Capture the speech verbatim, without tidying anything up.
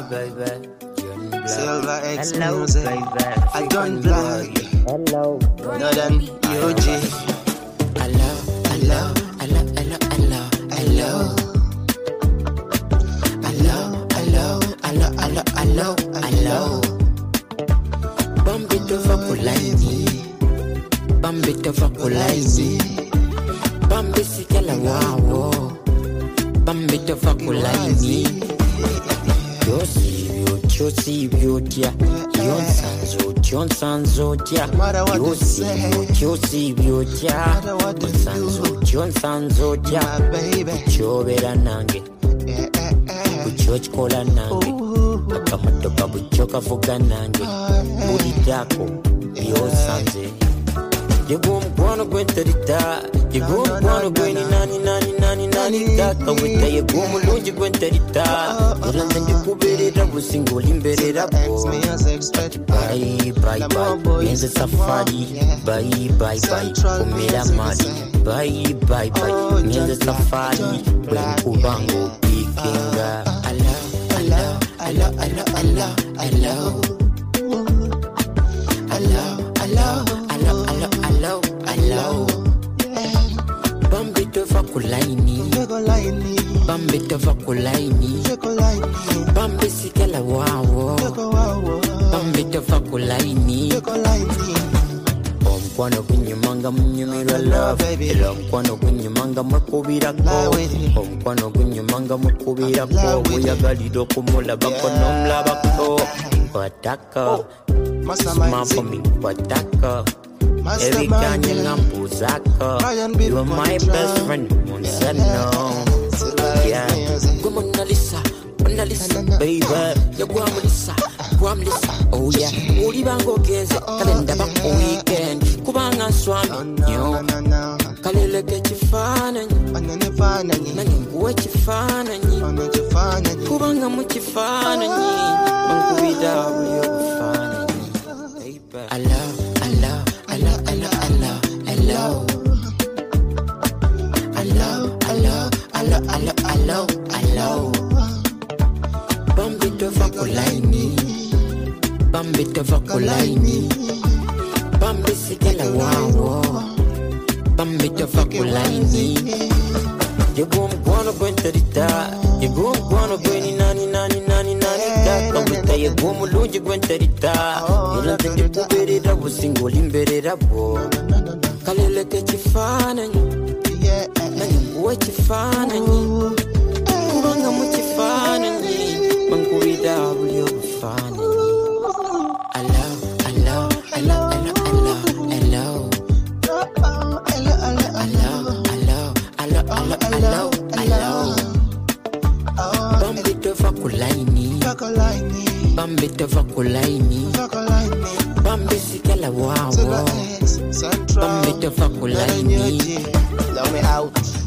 baby. Silver X Hello, music. baby. I don't black. Hello. No than U G. Hello, hello, hello, hello, hello, hello. Hello, hello, hello, hello, hello, hello. Bambito fakulaini, bambito fakulaini, bambisi kala wawo, bambito fakulaini. Yosi yo, yosi yo dia, yon sanzo, yon sanzo dia. Yosi yo, yosi yo dia, yon sanzo, yon sanzo dia. Chobera nange, buchoch kola nange. Akamatoka buchoka fuga nange. Budi dako, yo sanze. Yego mkwano gwenterita, yego mkwano gweni nani nani nani nani daka wita. Yego mulunji gwenterita, yolanda ndikuberera busingoli imberera bo. Bye bye bye, yenze safari. Bye bye bye, kumira mali. Bye bye bye, yenze safari. Wenkubango pikinga. Hello, hello, hello, hello, hello, hello. Hello, hello, hello, hello, hello, hello. Bambito fakulaini, bambito fakulaini, bambisi kala wawo, bambito fakulaini. Omkwano kunyumanga mnyumira love, ela omkwano kunyumanga mwekubira ko, omkwano kunyumanga mwekubira ko, uyagalira okumulaba ko nomulaba ko. Wataka, smile for me, wataka. Every time you ngambuzaka, you are my best friend. One said no, yeah. Go Mona Lisa, Mona Lisa, baby. You go Mona Lisa, go Mona Lisa. Oh yeah, Uri bango genze, kalenda bako weekend. Kubanga swami, yo. Kalele ke chifana nyi, nani nguwe chifana nyi. Kubanga mu chifana nyi, mangubida uyo kufana nyi. Hello, hello, hello, hello, hello, hello. Hello, hello, hello, hello, hello, hello. Bambito fakulaini, bambito fakulaini, bambisi kala wawo, bambito fakulaini. Yego mkwano gwenterita, yego mkwano gweni nani nani nani nani daka wita. Yego mulunji gwenterita, yolanda ndikuberera busingoli imberera bo. Kalele ke chifana nyi, nani nguwe chifana nyi. Kubanga mu chifana nyi, mangubida uliyo kufana nyi. Hello, hello, hello, hello, hello, hello. Hello, hello, hello, hello. Bambito fakulaini, bambito fakulaini, bambisi kala wawo, bambito fakulaini. Love me out.